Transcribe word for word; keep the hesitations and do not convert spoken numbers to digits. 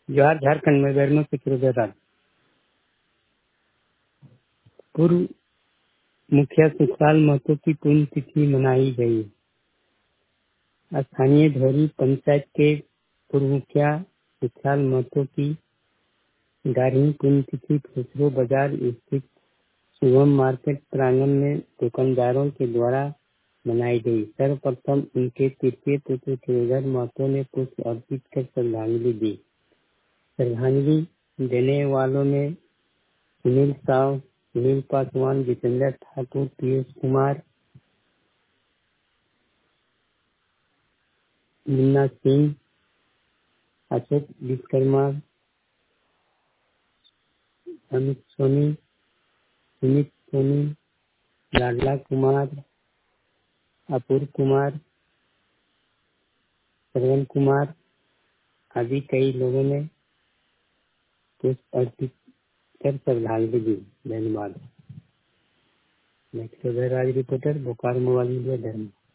जोहार झारखंड में गर्मियों से शुरू। पूर्व मुखिया सुखलाल महतो की पुण्यतिथि मनाई गई। स्थानीय धोरी पंचायत के पूर्व मुखिया सुखलाल महतो की ग्यारहवीं पुण्यतिथि खुसरो बाजार स्थित शुभम मार्केट प्रांगण में दुकानदारों के द्वारा मनाई गई। सर्वप्रथम उनके तृतीय पुत्र केदार महतो ने पुष्प अर्पित कर श्रद्धांजलि दी। श्रद्धांजलि देने वालों में सुनील साव, सुनील पासवान, जितेंद्र ठाकुर, पीयूष कुमार, मुन्ना सिंह, अशोक विश्वकर्मा, अमित सोनी, सुमित सोनी, लाडला कुमार, अपूर्व कुमार, श्रवण कुमार आदि कई लोगों ने पुष्प अर्पित कर श्रद्धांजलि दी। धन्यवाद। Next Raj reporter Bokaro mobile media धर्म।